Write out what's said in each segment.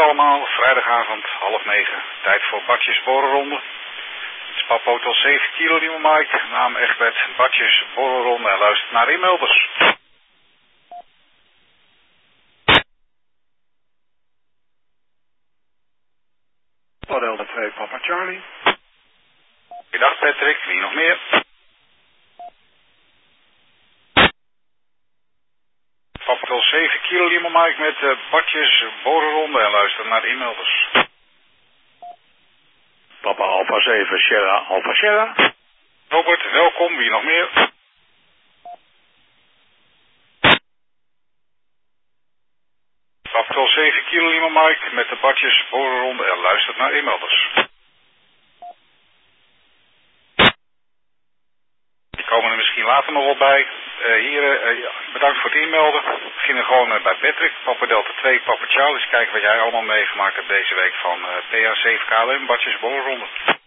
allemaal, vrijdagavond, 8:30, tijd voor Bartjes Borrelronde. Het is Papa Hotel 7 kilo, nieuwe Mike, naam Egbert, Bartjes Borrelronde en luistert naar inmelders. Delta 2, Papa Charlie. Goedendag Patrick, wie nog meer? Papa Hotel 7 kilo, nieuwe Mike met Bartjes Borrelronde en luistert naar inmelders. Papa Alpha 7, Sierra Alpha Sierra. Robert, welkom, wie nog meer? Papa Hotel 7 kilo, nieuwe Mike met de Bartjes Borrelronde en luistert naar inmelders. Die komen er misschien later nog wel bij. Heren, bedankt voor het inmelden. We beginnen gewoon bij Patrick, Papa Delta 2, Papa Charlie. Eens kijken wat jij allemaal meegemaakt hebt deze week van PA7KLM, Bartjes Borrelronde.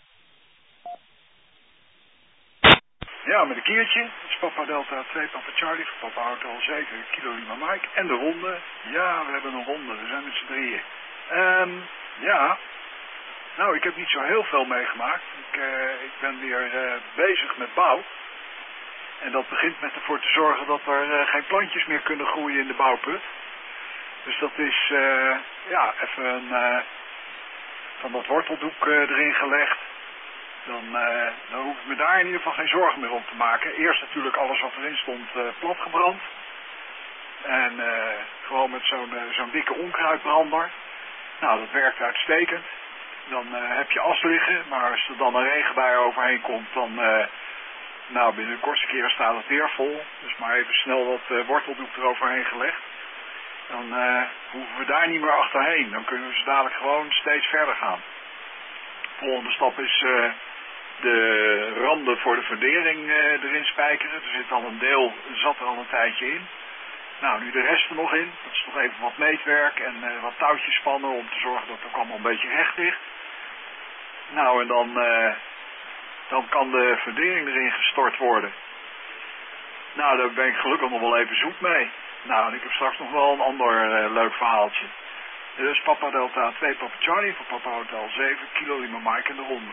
Ja, met een kiertje. Dat is Papa Delta 2, Papa Charlie, voor Papa Hotel 7, Kilo Lima Mike. En de ronde. Ja, we hebben een ronde. We zijn met z'n drieën. Ja. Nou, ik heb niet zo heel veel meegemaakt. Ik ben weer bezig met bouw. En dat begint met ervoor te zorgen dat er geen plantjes meer kunnen groeien in de bouwput. Dus dat is, even van dat worteldoek erin gelegd. Dan hoef ik me daar in ieder geval geen zorgen meer om te maken. Eerst natuurlijk alles wat erin stond platgebrand. En gewoon met zo'n dikke onkruidbrander. Nou, dat werkt uitstekend. Dan heb je as liggen, maar als er dan een regenbui overheen komt, dan binnen de kortste keren staat het weer vol. Dus maar even snel dat worteldoek eroverheen gelegd. Dan hoeven we daar niet meer achterheen. Dan kunnen we ze dadelijk gewoon steeds verder gaan. De volgende stap is de randen voor de fundering erin spijkeren. Er zit al een deel, zat er al een tijdje in. Nou, nu de rest er nog in. Dat is nog even wat meetwerk en wat touwtjes spannen om te zorgen dat het ook allemaal een beetje recht ligt. Nou, en dan kan de fundering erin gestort worden. Nou, daar ben ik gelukkig nog wel even zoet mee. Nou, en ik heb straks nog wel een ander leuk verhaaltje. Dus Papa Delta 2, Papa Charlie, voor Papa Hotel 7, Kilo Lima Mike en de ronde.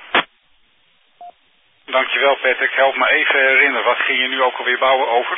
Dankjewel Patrick, help me even herinneren, wat ging je nu ook alweer bouwen over?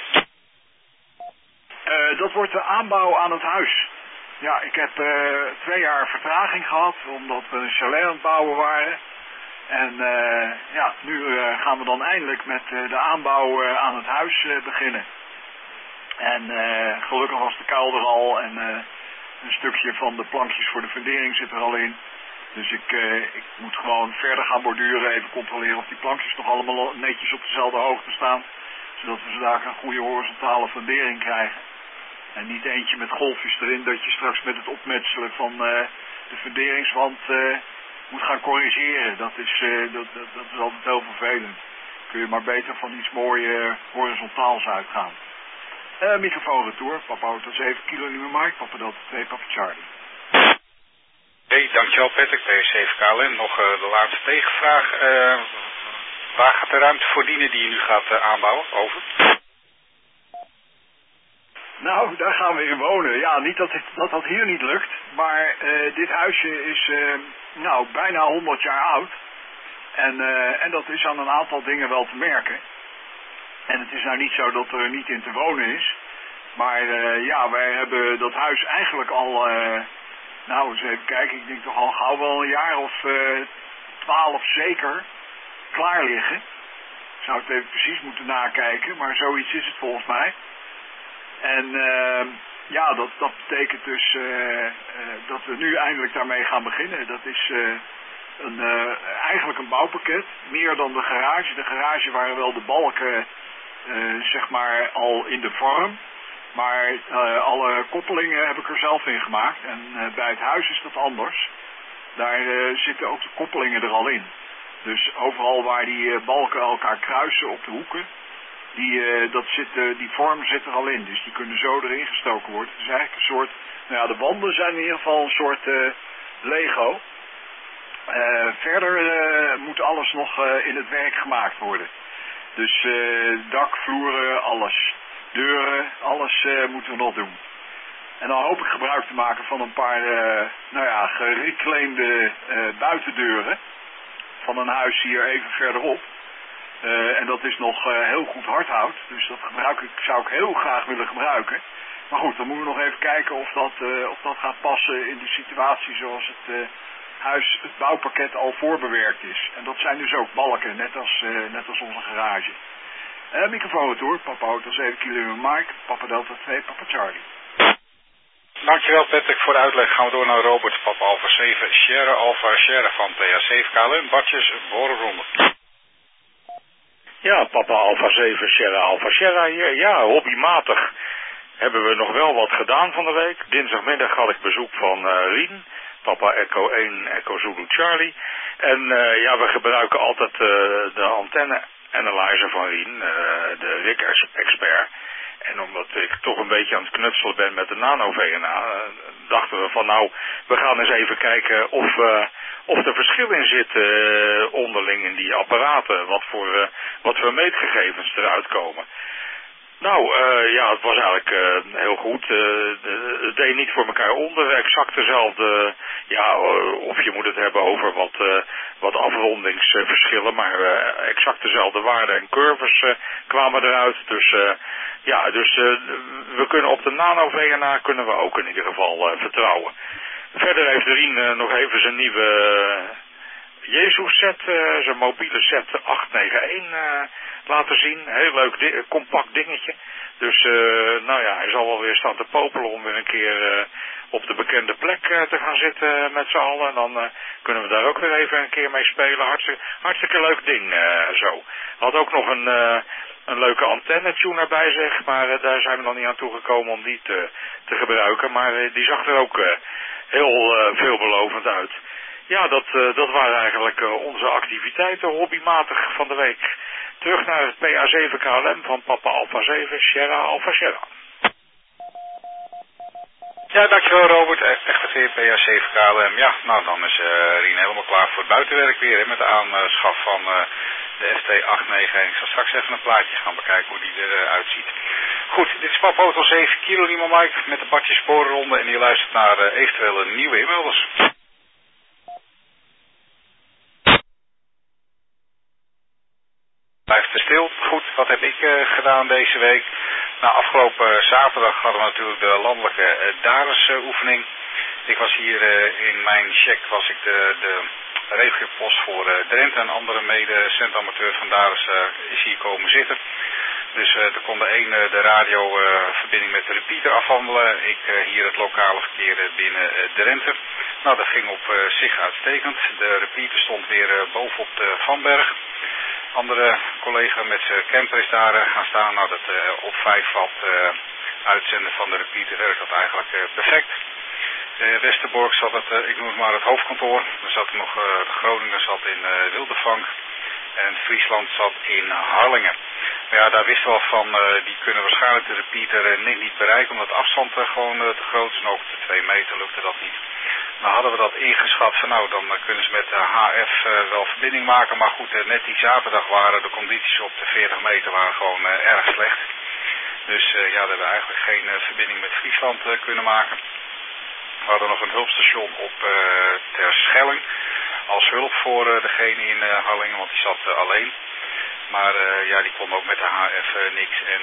Dat wordt de aanbouw aan het huis. Ja, ik heb 2 jaar vertraging gehad, omdat we een chalet aan het bouwen waren. En nu gaan we dan eindelijk met de aanbouw aan het huis beginnen. En gelukkig was de kuil er al en een stukje van de plankjes voor de fundering zit er al in. Dus ik moet gewoon verder gaan borduren, even controleren of die plankjes nog allemaal netjes op dezelfde hoogte staan. Zodat we daar een goede horizontale fundering krijgen. En niet eentje met golfjes erin dat je straks met het opmetselen van de funderingswand moet gaan corrigeren. Dat is altijd heel vervelend. Kun je maar beter van iets moois horizontaals uitgaan. Microfoon retour, Papa Hotel 7 Kilo Lima Mike, Papa Delta 2, Papa Charlie. Hey, dankjewel Patrick, P7KLM. Nog de laatste tegenvraag. Waar gaat de ruimte voor dienen die je nu gaat aanbouwen? Over. Nou, daar gaan we in wonen. Ja, niet dat hier niet lukt. Maar dit huisje is bijna 100 jaar oud. En dat is aan een aantal dingen wel te merken. En het is nou niet zo dat er niet in te wonen is. Maar wij hebben dat huis eigenlijk al... eens even kijken. Ik denk toch al gauw wel een jaar of 12 zeker klaar liggen. Ik zou het even precies moeten nakijken. Maar zoiets is het volgens mij. En dat betekent dus dat we nu eindelijk daarmee gaan beginnen. Dat is eigenlijk een bouwpakket. Meer dan de garage. De garage waren wel de balken al in de vorm. Maar alle koppelingen heb ik er zelf in gemaakt. En bij het huis is dat anders. Daar zitten ook de koppelingen er al in. Dus overal waar die balken elkaar kruisen op de hoeken... Die vorm zit er al in, dus die kunnen zo erin gestoken worden. Het is eigenlijk een soort, de wanden zijn in ieder geval een soort Lego. Verder moet alles nog in het werk gemaakt worden. Dus dak, vloeren, alles. Deuren, alles moeten we nog doen. En dan hoop ik gebruik te maken van een paar, gereclaimde buitendeuren van een huis hier even verderop. En dat is nog heel goed hardhout, dus dat zou ik heel graag willen gebruiken. Maar goed, dan moeten we nog even kijken of dat gaat passen in de situatie zoals het bouwpakket al voorbewerkt is. En dat zijn dus ook balken, net als onze garage. Microfoonretour, Papa Hotel 7 kilo Mike, Papa Delta 2, Papa Charlie. Dankjewel Patrick voor de uitleg. Gaan we door naar Robert, Papa Alpha 7, Alpha Sierra van PA7 KLM, Bartjes, Borenronde. Ja, Papa Alpha 7, Alpha Sierra hier. Ja, hobbymatig hebben we nog wel wat gedaan van de week. Dinsdagmiddag had ik bezoek van Rien, Papa Echo 1, Echo Zulu Charlie. En we gebruiken altijd de antenne analyzer van Rien, de RIC Expert. En omdat ik toch een beetje aan het knutselen ben met de nano-VNA, dachten we van we gaan eens even kijken of er verschil in zit onderling in die apparaten, wat voor meetgegevens eruit komen. Het was eigenlijk heel goed. Het deed niet voor elkaar onder. Exact dezelfde, of je moet het hebben over wat afrondingsverschillen, maar exact dezelfde waarden en curves kwamen eruit. Dus we kunnen op de nano-VNA kunnen we ook in ieder geval vertrouwen. Verder heeft Rien nog even zijn nieuwe Jezus set, zijn mobiele set 891 laten zien. Heel leuk, compact dingetje. Dus hij zal wel weer staan te popelen om weer een keer op de bekende plek te gaan zitten met z'n allen. En dan kunnen we daar ook weer even een keer mee spelen. Hartstikke leuk ding zo. Had ook nog een leuke antenne-tuner bij zich, maar daar zijn we nog niet aan toegekomen om die te gebruiken. Maar die zag er ook heel veelbelovend uit. Ja, dat waren eigenlijk onze activiteiten hobbymatig van de week. Terug naar het PA7 KLM van Papa Alpha 7, Alpha Sierra. Ja, dankjewel Robert. Echt weer PA7 KLM. Ja, dan is Rien helemaal klaar voor het buitenwerk weer met de aanschaf van de ST891. Ik zal straks even een plaatje gaan bekijken hoe die eruit ziet. Goed, dit is Papa Hotel 7 kilo Lima Mike met de Bartjes Sporenronde en je luistert naar eventuele nieuwe inmelders. Blijft te stil. Goed, wat heb ik gedaan deze week? Afgelopen zaterdag hadden we natuurlijk de landelijke DARES-oefening. Ik was hier in mijn check was ik de regiopost voor Drenthe en andere mede-centamateur van DARES is hier komen zitten. Dus er kon de radioverbinding met de repeater afhandelen. Ik hier het lokale verkeer binnen Drenthe. Dat ging op zich uitstekend. De repeater stond weer bovenop de Vanberg. Andere collega met zijn camper is daar gaan staan. Dat op 5 watt uitzenden van de repeater werkt dat eigenlijk perfect. Westerbork zat ik noem het maar het hoofdkantoor. Er zat nog Groningen zat in Wildervank. En Friesland zat in Harlingen. Maar ja, daar wisten we al van, die kunnen waarschijnlijk de repeater niet bereiken. Omdat de afstand gewoon te groot is. En ook de 2 meter lukte dat niet. Nou hadden we dat ingeschat van dan kunnen ze met de HF wel verbinding maken. Maar goed, net die zaterdag waren de condities op de 40 meter waren gewoon erg slecht. Dus we hebben eigenlijk geen verbinding met Friesland kunnen maken. We hadden nog een hulpstation op Terschelling als hulp voor degene in Harlingen, want die zat alleen. Maar die kon ook met de HF niks en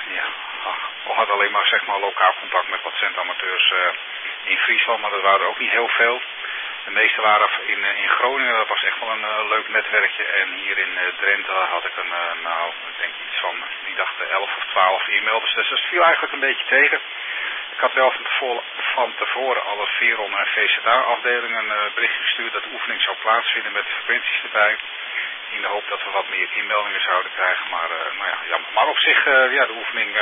we hadden alleen maar lokaal contact met wat centamateurs in Friesland, maar dat waren er ook niet heel veel. De meeste waren in Groningen, dat was echt wel een leuk netwerkje. En hier in Drenthe had ik ik denk iets van, die dachten 11 of 12 e-mails. Dus dat viel eigenlijk een beetje tegen. Ik had wel van tevoren alle Veron en VZA afdelingen een bericht gestuurd dat de oefening zou plaatsvinden met frequenties erbij. In de hoop dat we wat meer inmeldingen zouden krijgen. Maar jammer. Maar op zich, de oefening...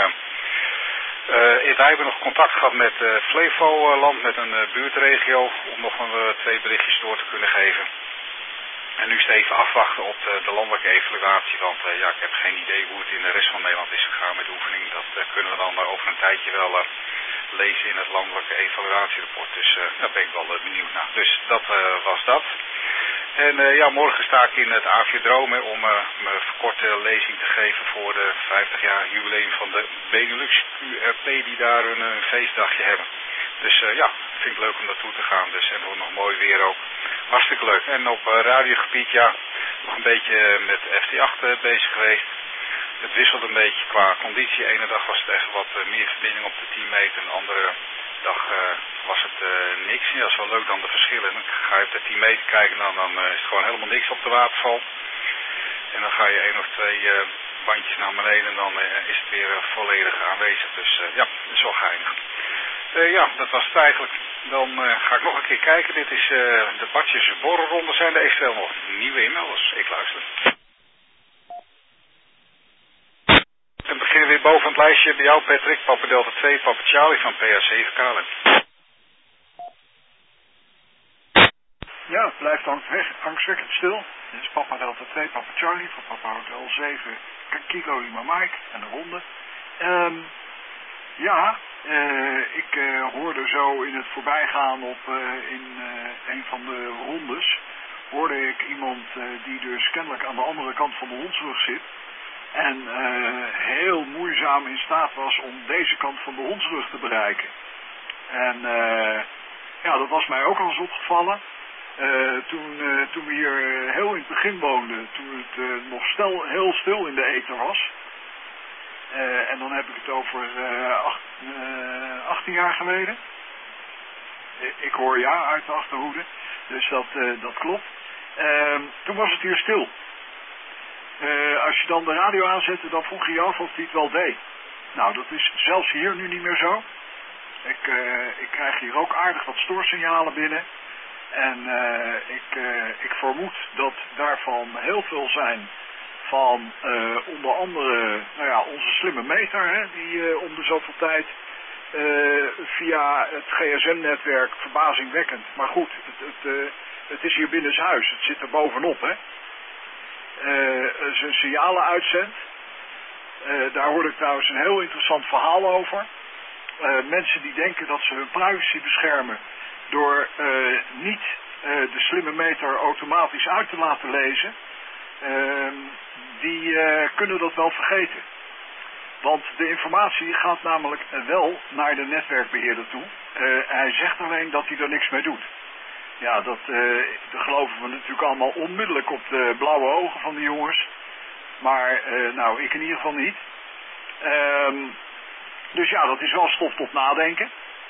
wij hebben nog contact gehad met Flevoland, met een buurtregio, om nog 2 berichtjes door te kunnen geven. En nu is het even afwachten op de landelijke evaluatie, want ik heb geen idee hoe het in de rest van Nederland is gegaan met de oefening. Dat kunnen we dan over een tijdje wel lezen in het landelijke evaluatierapport. Dus daar ben ik wel benieuwd naar. Dus dat was dat. En ja, morgen sta ik in het Aviodrome om mijn verkorte lezing te geven voor de 50 jaar jubileum van de Benelux QRP die daar een feestdagje hebben. Dus ja, vind ik leuk om naartoe te gaan. Dus en wordt nog mooi weer ook. Hartstikke leuk. En op radiogebied, ja, nog een beetje met FT8 bezig geweest. Het wisselt een beetje qua conditie. Ene dag was het echt wat meer verbinding op de 10 meter. Een andere dag was het niks. Ja, dat is wel leuk dan de verschillen. Dan ga je op de 10 meter kijken en dan is het gewoon helemaal niks op de waterval. En dan ga je 1 of 2 bandjes naar beneden en dan is het weer volledig aanwezig. Dus ja, dat is wel geinig. Ja, dat was het eigenlijk. Dan ga ik nog een keer kijken. Dit is de Badjes borrelronde. Zijn er eventueel nog nieuwe inmelders? Ik luister. Dan beginnen we weer boven het lijstje bij jou, Patrick. Papa Delta 2, Papa Charlie van PA7 KLM. Ja, het blijft angstwekkend stil. Dit is Papa Delta 2, Papa Charlie van Papa Hotel 7, Kilo Lima Mike en de ronde. Ja, ik hoorde zo in het voorbijgaan op in een van de rondes, hoorde ik iemand die dus kennelijk aan de andere kant van de hondsrug zit en heel moeizaam in staat was om deze kant van de hondsrug te bereiken. En ja, dat was mij ook al eens opgevallen. Toen we hier heel in het begin woonden, toen het nog heel stil in de ether was. En dan heb ik het over 18 jaar geleden. Ik hoor ja uit de achterhoede, dus dat klopt. Toen was het hier stil. Als je dan de radio aanzette, dan vroeg je je af of hij het wel deed. Nou, dat is zelfs hier nu niet meer zo. Ik krijg hier ook aardig wat stoorsignalen binnen. En ik vermoed dat daarvan heel veel zijn van onder andere onze slimme meter, hè, die om de zoveel tijd via het GSM-netwerk verbazingwekkend. Maar goed, het is hier binnenshuis, het zit er bovenop. Hè. Zijn signalen uitzendt. Daar hoorde ik trouwens een heel interessant verhaal over. Mensen die denken dat ze hun privacy beschermen door niet de slimme meter automatisch uit te laten lezen, die kunnen dat wel vergeten. Want de informatie gaat namelijk wel naar de netwerkbeheerder toe. Hij zegt alleen dat hij er niks mee doet. Ja, dat geloven we natuurlijk allemaal onmiddellijk op de blauwe ogen van de jongens. Maar nou, ik in ieder geval niet. Dus ja, dat is wel stof tot nadenken.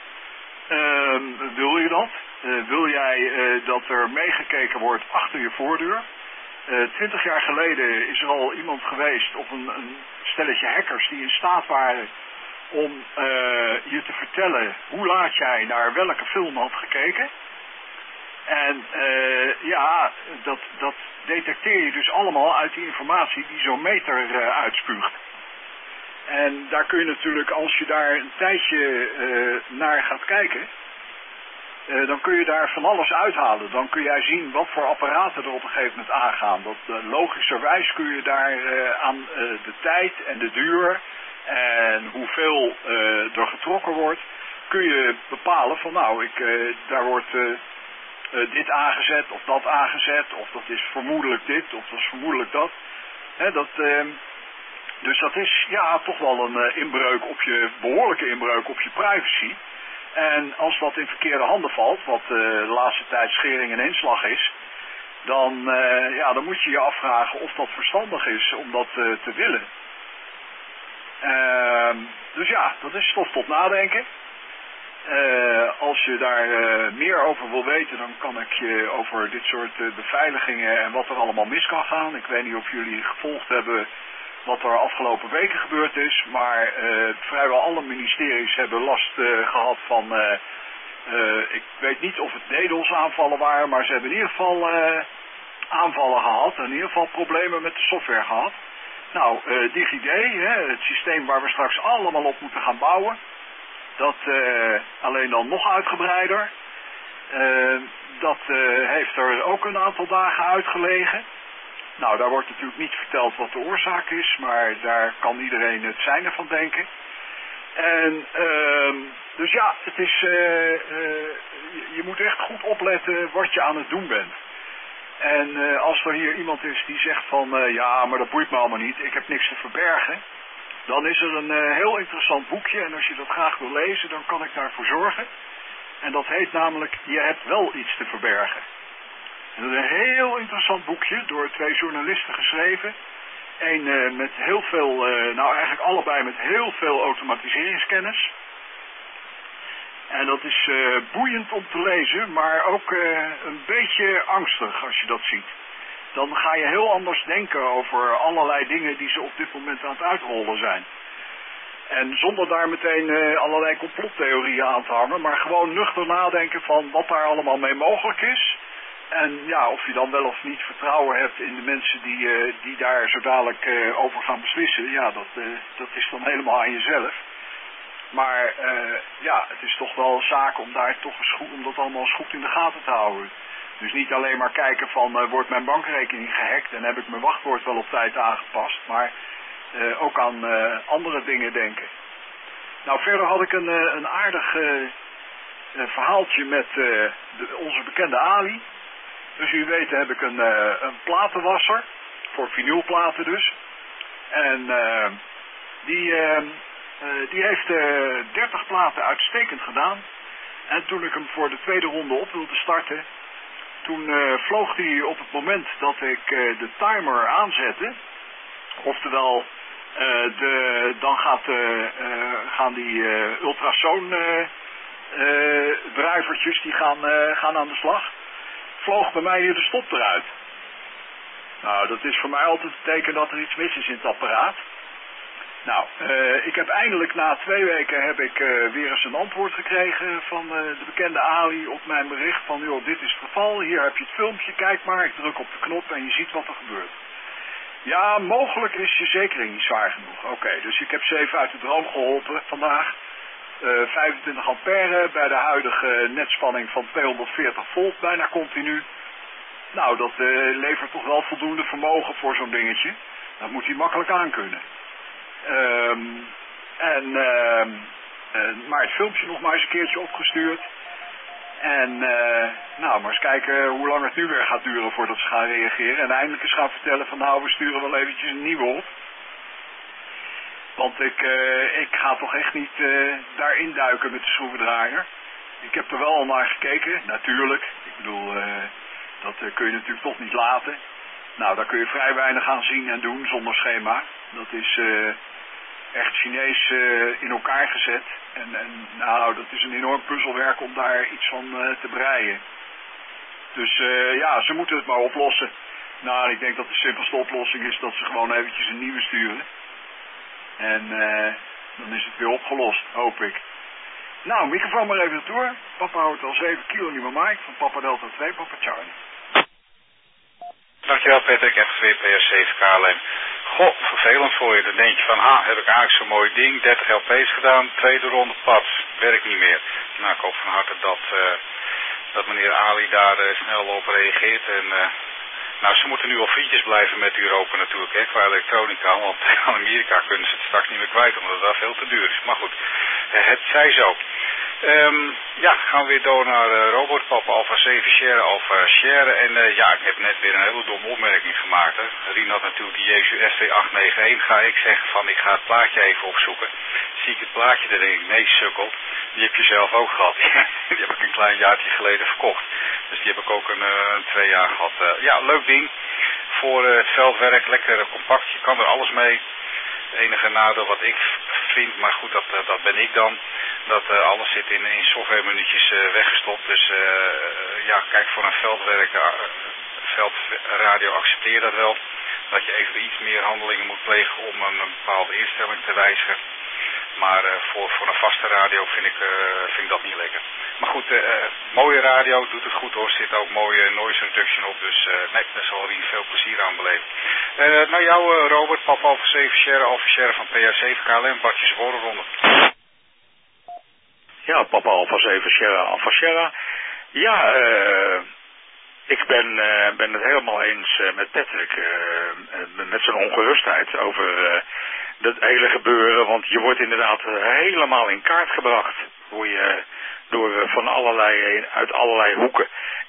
Wil je dat? Wil jij dat er meegekeken wordt achter je voordeur? 20 jaar geleden is er al iemand geweest, of een stelletje hackers die in staat waren om je te vertellen hoe laat jij naar welke film had gekeken. En ja, dat detecteer je dus allemaal uit die informatie die zo'n meter uitspuugt. En daar kun je natuurlijk, als je daar een tijdje naar gaat kijken, dan kun je daar van alles uithalen. Dan kun jij zien wat voor apparaten er op een gegeven moment aangaan. Logischerwijs kun je daar aan de tijd en de duur en hoeveel er getrokken wordt, kun je bepalen van nou, daar wordt dit aangezet of dat aangezet, of dat is vermoedelijk dit of dat is vermoedelijk dat. Dus dat is ja toch wel een behoorlijke inbreuk op je privacy. En als dat in verkeerde handen valt, wat de laatste tijd schering en inslag is, dan moet je je afvragen of dat verstandig is om dat te willen. Dus ja, dat is stof tot nadenken. Als je daar meer over wil weten, dan kan ik je over dit soort beveiligingen en wat er allemaal mis kan gaan. Ik weet niet of jullie gevolgd hebben wat er afgelopen weken gebeurd is, maar vrijwel alle ministeries hebben last gehad van, ik weet niet of het DDoS-aanvallen waren, maar ze hebben in ieder geval aanvallen gehad en in ieder geval problemen met de software gehad. Nou, DigiD, het systeem waar we straks allemaal op moeten gaan bouwen, dat alleen dan nog uitgebreider, dat heeft er ook een aantal dagen uitgelegen. Nou, daar wordt natuurlijk niet verteld wat de oorzaak is, maar daar kan iedereen het zijne van denken. En dus ja, het is, je moet echt goed opletten wat je aan het doen bent. En als er hier iemand is die zegt van, ja, maar dat boeit me allemaal niet, ik heb niks te verbergen, dan is er een heel interessant boekje en als je dat graag wil lezen, dan kan ik daarvoor zorgen. En dat heet namelijk, je hebt wel iets te verbergen. En dat is een heel interessant boekje, door 2 journalisten geschreven. Eén met heel veel, nou eigenlijk allebei met heel veel automatiseringskennis. En dat is boeiend om te lezen, maar ook een beetje angstig als je dat ziet. Dan ga je heel anders denken over allerlei dingen die ze op dit moment aan het uitrollen zijn. En zonder daar meteen allerlei complottheorieën aan te hangen, maar gewoon nuchter nadenken van wat daar allemaal mee mogelijk is. En ja, of je dan wel of niet vertrouwen hebt in de mensen die daar zo dadelijk over gaan beslissen, ja, dat is dan helemaal aan jezelf. Maar ja, het is toch wel een zaak om daar toch eens goed, om dat allemaal eens goed in de gaten te houden. Dus niet alleen maar kijken van, wordt mijn bankrekening gehackt en heb ik mijn wachtwoord wel op tijd aangepast, maar ook aan andere dingen denken. Nou, verder had ik een aardig verhaaltje met onze bekende Ali. Dus u weet heb ik een platenwasser, voor vinylplaten dus. En die heeft 30 platen uitstekend gedaan. En toen ik hem voor de tweede ronde op wilde starten, toen vloog hij op het moment dat ik de timer aanzette. Oftewel, dan gaan die ultrasoon drijvertjes die gaan aan de slag. Vloog bij mij hier de stop eruit. Nou, dat is voor mij altijd het teken dat er iets mis is in het apparaat. Nou, ik heb eindelijk na 2 weken heb ik weer eens een antwoord gekregen van de bekende Ali op mijn bericht van, joh, dit is het geval, hier heb je het filmpje, kijk maar, ik druk op de knop en je ziet wat er gebeurt. Ja, mogelijk is je zekering niet zwaar genoeg. Oké, dus ik heb ze even uit de droom geholpen vandaag. 25 ampère bij de huidige netspanning van 240 volt, bijna continu. Nou, dat levert toch wel voldoende vermogen voor zo'n dingetje. Dat moet hij makkelijk aankunnen. Maar het filmpje nog maar eens een keertje opgestuurd. En nou, maar eens kijken hoe lang het nu weer gaat duren voordat ze gaan reageren. En eindelijk eens gaan vertellen van, nou, we sturen wel eventjes een nieuwe op. Want ik ga toch echt niet daarin duiken met de schroevendraaier. Ik heb er wel al naar gekeken, natuurlijk. Ik bedoel, dat kun je natuurlijk toch niet laten. Nou, daar kun je vrij weinig aan zien en doen zonder schema. Dat is echt Chinees in elkaar gezet. En nou, dat is een enorm puzzelwerk om daar iets van te breien. Dus ja, ze moeten het maar oplossen. Nou, ik denk dat de simpelste oplossing is dat ze gewoon eventjes een nieuwe sturen. En dan is het weer opgelost, hoop ik. Nou, microfoon maar even door. Papa Hotel 7 Kilo Lima Mike van Papa Delta 2, Papa Charlie. Dankjewel Patrick, echt weer PS7 KLM. Goh, vervelend voor je. Dan denk je van, heb ik eigenlijk zo'n mooi ding, 30 LP's gedaan, tweede ronde pad, werkt niet meer. Nou, ik hoop van harte dat meneer Ali daar snel op reageert en... Nou, ze moeten nu al vriendjes blijven met Europa natuurlijk, hè, qua elektronica, want in Amerika kunnen ze het straks niet meer kwijt, omdat het daar veel te duur is. Maar goed, het zij zo. Ja, gaan we weer door naar Robert, Papa Alpha 7 Share, Alpha Share. En ja, ik heb net weer een hele domme opmerking gemaakt. Hè. Rien had natuurlijk die Jesu ST891. Ga ik zeggen van, ik ga het plaatje even opzoeken. Zie ik het plaatje, dan denk ik, nee sukkel, die heb je zelf ook gehad. Die heb ik een klein jaartje geleden verkocht. Dus die heb ik ook een 2 jaar gehad. Ja, leuk ding. Voor het veldwerk, lekker compact, je kan er alles mee. Het enige nadeel wat ik vind, maar goed, dat ben ik dan, dat alles zit in softwaremenu'tjes weggestopt. Dus ja, kijk, voor een veldradio accepteer dat wel. Dat je even iets meer handelingen moet plegen om een bepaalde instelling te wijzigen. Maar voor een vaste radio vind ik dat niet lekker. Maar goed, mooie radio, doet het goed hoor. Er zit ook mooie noise reduction op. Dus nee, daar zal Rien veel plezier aan beleven. Nou jou Robert, Papa Alpha 7 Share, Alpha Share van PA7 KLM, Bartjes Worrenronde. Ja, Papa Alpha 7 Share, Alpha Share. Ja, ik ben het helemaal eens met Patrick. Met zijn ongerustheid over... dat hele gebeuren, want je wordt inderdaad helemaal in kaart gebracht door van uit allerlei hoeken.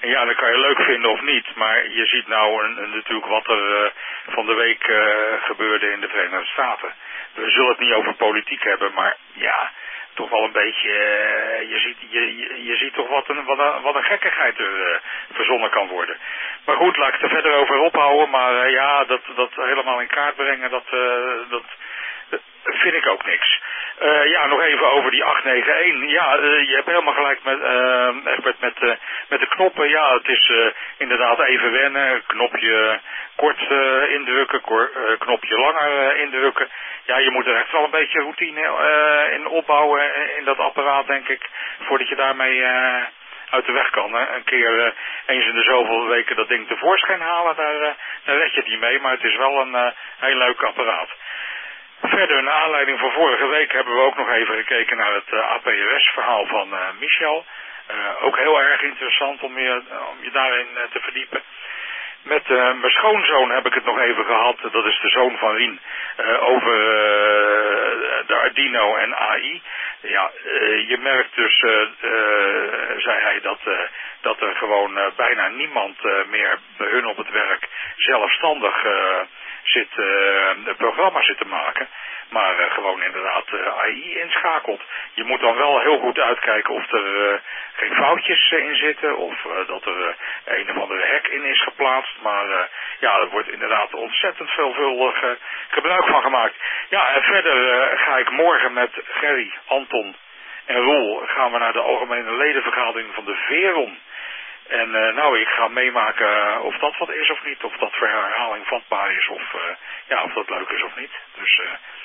En ja, dat kan je leuk vinden of niet, maar je ziet nou natuurlijk wat er van de week gebeurde in de Verenigde Staten. We zullen het niet over politiek hebben, maar ja, toch wel een beetje, je ziet toch wat een gekkigheid er verzonnen kan worden. Maar goed, laat ik het er verder over ophouden, maar ja, dat helemaal in kaart brengen, dat vind ik ook niks. Ja, nog even over die 891. Ja, je hebt helemaal gelijk met de knoppen. Ja, het is inderdaad even wennen. Knopje kort indrukken, knopje langer indrukken. Ja, je moet er echt wel een beetje routine in opbouwen in dat apparaat, denk ik, voordat je daarmee uit de weg kan. Hè. Een keer eens in de zoveel weken dat ding tevoorschijn halen, daar red je het niet mee, maar het is wel een heel leuk apparaat. Verder, naar aanleiding van vorige week hebben we ook nog even gekeken naar het APRS-verhaal van Michel. Ook heel erg interessant om je daarin te verdiepen. Met mijn schoonzoon heb ik het nog even gehad, dat is de zoon van Rien, over de Arduino en AI. Ja, je merkt dus, zei hij, dat er gewoon bijna niemand meer bij hun op het werk zelfstandig programma's zit te maken, maar gewoon inderdaad AI inschakelt. Je moet dan wel heel goed uitkijken of er geen foutjes in zitten of dat er een of andere hack in is geplaatst, maar ja, er wordt inderdaad ontzettend veelvuldig gebruik van gemaakt. Ja, en verder ga ik morgen met Gerry, Anton en Roel gaan we naar de algemene ledenvergadering van de Veron. En nou, ik ga meemaken of dat wat is of niet, of dat voor herhaling vatbaar is, of dat leuk is of niet. Dus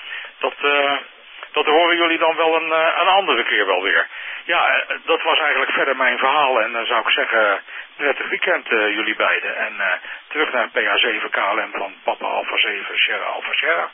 dat horen jullie dan wel een andere keer wel weer. Ja, dat was eigenlijk verder mijn verhaal. En dan zou ik zeggen, prettig weekend jullie beiden. En terug naar PH7 KLM van Papa Alpha 7 Sierra Alpha Sierra.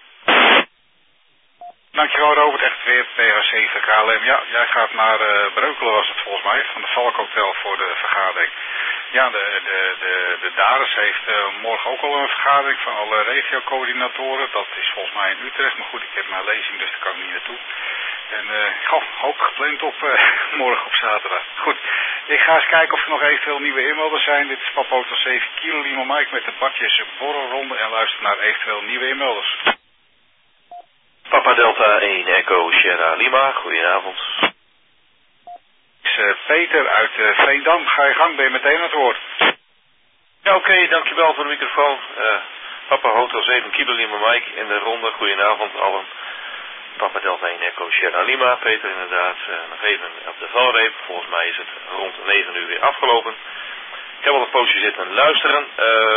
Dankjewel Robert, echt weer PH7 KLM. Ja, jij gaat naar Breukelen was het volgens mij, van de Valk Hotel voor de vergadering. Ja, de DARES heeft morgen ook al een vergadering van alle regiocoördinatoren. Dat is volgens mij in Utrecht, maar goed, ik heb mijn lezing, dus daar kan ik niet naartoe. En ook gepland op morgen op zaterdag. Goed, ik ga eens kijken of er nog eventueel nieuwe inmelders zijn. Dit is Papa Hotel 7 Kilo Lima Mike met de badjes borrelronde en luister naar eventueel nieuwe inmelders. Papa Delta 1 Echo Sierra Lima, goedenavond. Peter uit Veendam, ga je gang, ben je meteen aan het woord. Ja, oké, dankjewel voor de microfoon. Papa Hotel 7 Kilo Lima Mike in de ronde, goedenavond allen. Papa Delta 1 Echo Sierra Lima, Peter inderdaad, nog even op de valreep. Volgens mij is het rond 9 uur weer afgelopen. Ik heb al een poosje zitten luisteren,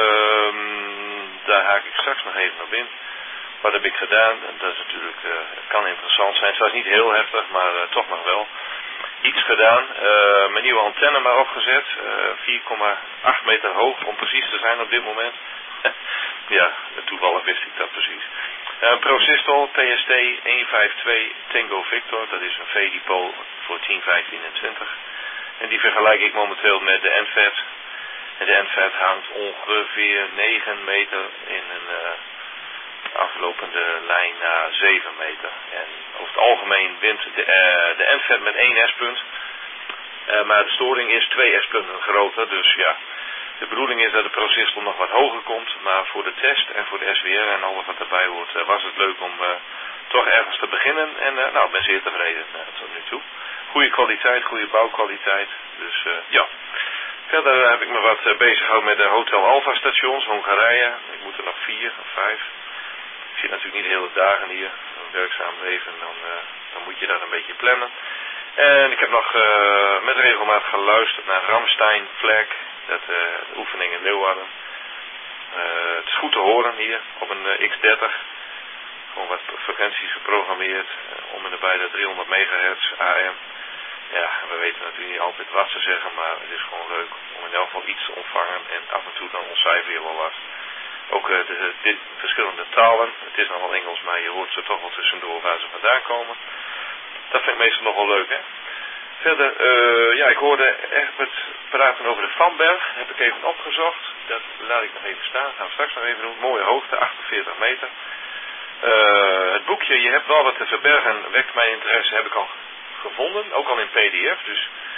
daar haak ik straks nog even op in. Wat heb ik gedaan? Dat is natuurlijk, kan interessant zijn. Het is niet heel heftig, maar toch nog wel. Iets gedaan. Mijn nieuwe antenne maar opgezet. 4,8 meter hoog om precies te zijn op dit moment. Ja, toevallig wist ik dat precies. Procistol TST 152 Tango Victor. Dat is een V-depot voor 10, 15 en 20. En die vergelijk ik momenteel met de NVET. En de NVET hangt ongeveer 9 meter in een aflopende lijn naar 7 meter. En over het algemeen wint de NVET met 1 S-punt. Maar de storing is 2 S-punten groter. Dus ja, de bedoeling is dat de processor nog wat hoger komt. Maar voor de test en voor de SWR en alles wat erbij hoort, was het leuk om toch ergens te beginnen. En nou, ik ben zeer tevreden tot nu toe. Goede kwaliteit, goede bouwkwaliteit. Dus ja. Verder heb ik me wat bezig gehouden met de Hotel Alpha stations, Hongarije. Ik moet er nog 4 of 5. Ik zit natuurlijk niet de hele dagen hier, werkzaam leven, dan moet je dat een beetje plannen. En ik heb nog met regelmaat geluisterd naar Ramstein Flag, dat oefening in Leeuwarden. Het is goed te horen hier op een X30, gewoon wat frequenties geprogrammeerd, om en nabij de 300 megahertz AM. Ja, we weten natuurlijk niet altijd wat ze zeggen, maar het is gewoon leuk om in elk geval iets te ontvangen en af en toe dan ontcijfer je wel wat. Ook de verschillende talen. Het is nog wel Engels, maar je hoort ze toch wel tussendoor waar ze vandaan komen. Dat vind ik meestal nog wel leuk, hè. Verder, ja, ik hoorde Egbert praten over de Vanberg. Heb ik even opgezocht. Dat laat ik nog even staan. Gaan we straks nog even doen. Mooie hoogte, 48 meter. Het boekje, je hebt wel wat te verbergen, wekt mijn interesse, heb ik al gevonden. Ook al in PDF. Dus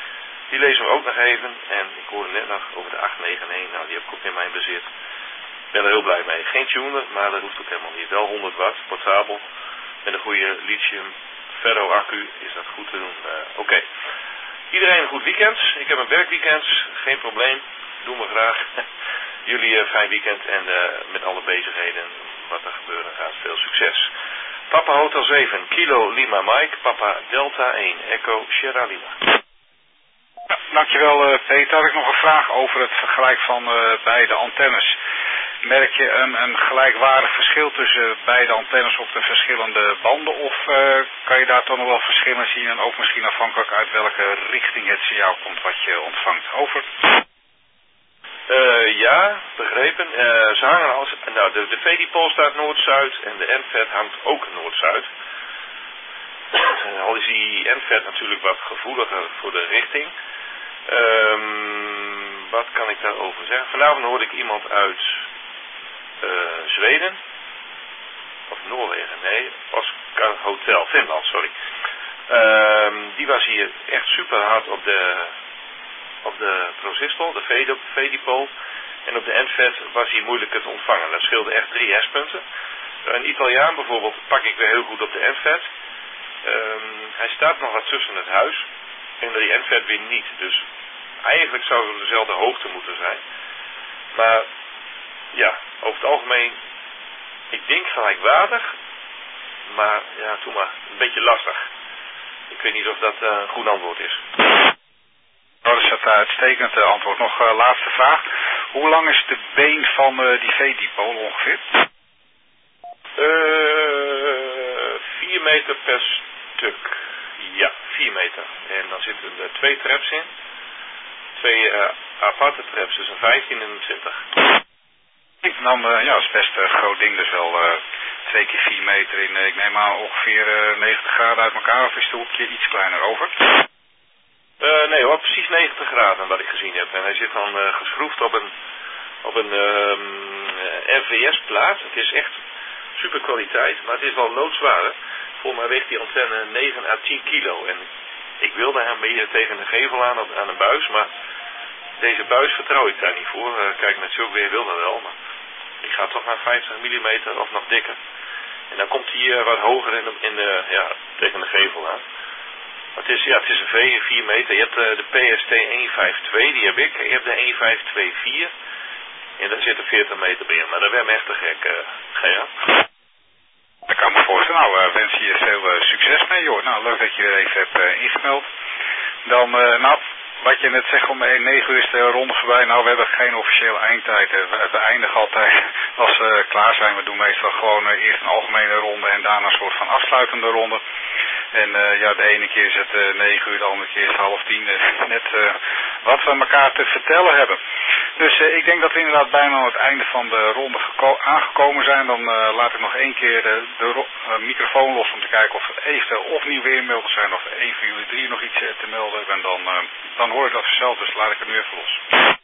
Die lezen we ook nog even. En ik hoorde net nog over de 891. Nou, die heb ik ook in mijn bezit. Ik ben er heel blij mee. Geen tuner, maar dat hoeft ook helemaal niet. Wel 100 watt, portabel. Met een goede lithium ferro accu is dat goed te doen. Oké. Iedereen een goed weekend. Ik heb een werkweekend. Geen probleem. Doen we graag. Jullie fijn weekend en met alle bezigheden wat er gebeuren gaat. Veel succes. Papa Hotel 7, Kilo Lima Mike, Papa Delta 1, Echo Sierra Lima. Ja, dankjewel Peter. Had ik nog een vraag over het vergelijk van beide antennes. Merk je een gelijkwaardig verschil tussen beide antennes op de verschillende banden of kan je daar toch nog wel verschillen zien en ook misschien afhankelijk uit welke richting het signaal komt wat je ontvangt? Over. Ja, begrepen. Ze hangen als... Nou, de VDPol staat noord-zuid en de NVET hangt ook noord-zuid. Al is die NVET natuurlijk wat gevoeliger voor de richting. Wat kan ik daarover zeggen? Vanavond hoorde ik iemand uit Zweden. Of Noorwegen, nee. Oscar Hotel, Finland, sorry. Die was hier echt super hard op de transistor, de VDPol. En op de NVET was hij moeilijker te ontvangen. Dat scheelde echt 3 hertspunten. Een Italiaan bijvoorbeeld pak ik weer heel goed op de NVET. Hij staat nog wat tussen het huis. En die NVET weer niet. Dus eigenlijk zou het dezelfde hoogte moeten zijn. Maar ja, over het algemeen, ik denk gelijkwaardig. Maar ja, toen maar een beetje lastig. Ik weet niet of dat een goed antwoord is. Oh, dat is het uitstekend antwoord. Nog laatste vraag. Hoe lang is de been van die VDPol ongeveer? 4 meter per stuk. Ja, 4 meter. En dan zitten er 2 traps in. 2 aparte traps, dus een 15 en een 20. Dan, ja, dat is best een groot ding. Dus wel 2 keer 4 meter in, ik neem aan ongeveer 90 graden uit elkaar. Of is het hoekje iets kleiner over? Nee hoor, precies 90 graden wat ik gezien heb. En hij zit dan geschroefd op een NVS-plaat. Het is echt super kwaliteit, maar het is wel loodzwaar. Volgens mij weegt die antenne 9 à 10 kilo. En ik wilde hem hier tegen de gevel aan een buis, maar deze buis vertrouw ik daar niet voor. Kijk, met zulk weer wil dat wel, maar ik ga toch naar 50 mm of nog dikker. En dan komt hij wat hoger tegen de gevel aan. Het is een 4 meter. Je hebt de PST 152, die heb ik. Je hebt de 1524. En daar zitten 40 meter bij in. Maar dat werd me echt te gek, Gea. Dat kan me voorstellen. Nou, wens je veel succes mee, joh. Nou, leuk dat je er even hebt ingemeld. Dan, wat je net zegt, om 9 uur is de ronde voorbij. Nou, we hebben geen officiële eindtijd. We eindigen altijd als we klaar zijn. We doen meestal gewoon eerst een algemene ronde en daarna een soort van afsluitende ronde. En ja, de ene keer is het 9 uur, de andere keer is het 9:30. Net wat we elkaar te vertellen hebben. Dus ik denk dat we inderdaad bijna aan het einde van de ronde aangekomen zijn. Dan laat ik nog 1 keer de microfoon los om te kijken of er eventueel of nieuwe inmelders zijn of 1 van jullie 3 nog iets te melden. En dan hoor ik dat vanzelf, dus laat ik het nu even los.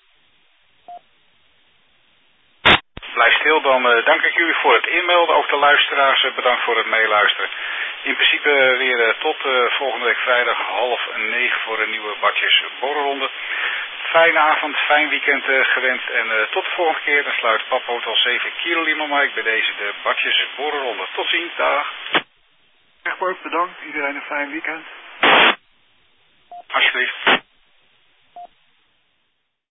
Blijf stil, dan dank ik jullie voor het inmelden. Ook de luisteraars, bedankt voor het meeluisteren. In principe weer tot volgende week vrijdag 8:30 voor een nieuwe Badjes Borrelronde. Fijne avond, fijn weekend gewenst en tot de volgende keer. Dan sluit Papa Hotel 7 Kilo Lima Mike bij deze de Badjes Borrelronde. Tot ziens, dag. Echt ook bedankt, iedereen een fijn weekend. Alsjeblieft.